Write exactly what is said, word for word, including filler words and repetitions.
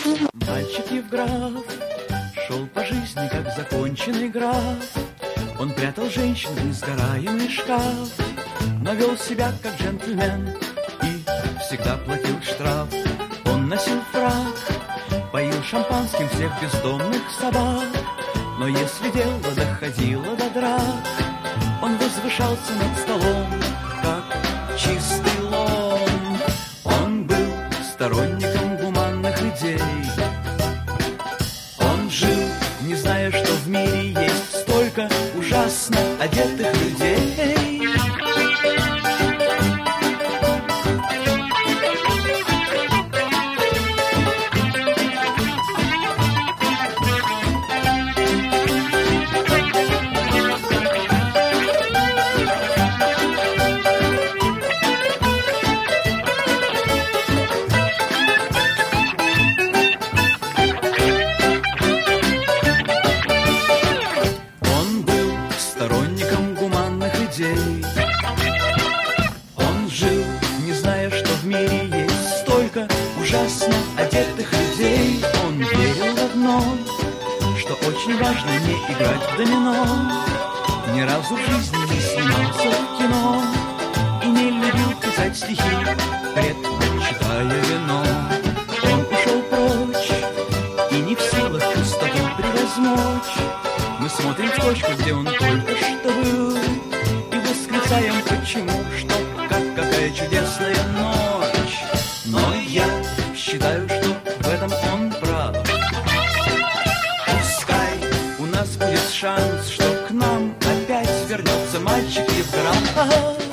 Мальчик Евграф шел по жизни, как законченный граф. Он прятал женщин в несгораемый шкаф, но вел себя, как джентльмен, и всегда платил штраф. Он носил фрак, поил шампанским всех бездомных собак, но если дело доходило до драк, он возвышался над столом, как чистый лом. Он был сторонником гуманных идей. Он жил, не зная, что в мире есть столько ужасно одетых людей. Он жил, не зная, что в мире есть столько ужасно одетых людей. Он верил в одно, что очень важно не играть в домино. Ни разу в жизни не снимался в кино и не любил писать стихи, предпочитая вино. Он ушел прочь и не в силах пустоту превозмочь. Мы смотрим в точку, где он только что был, восклицаем, почему, что, как, какая чудесная ночь. Но я считаю, что в этом он прав. Пускай у нас будет шанс, что к нам опять вернется мальчик Евграф.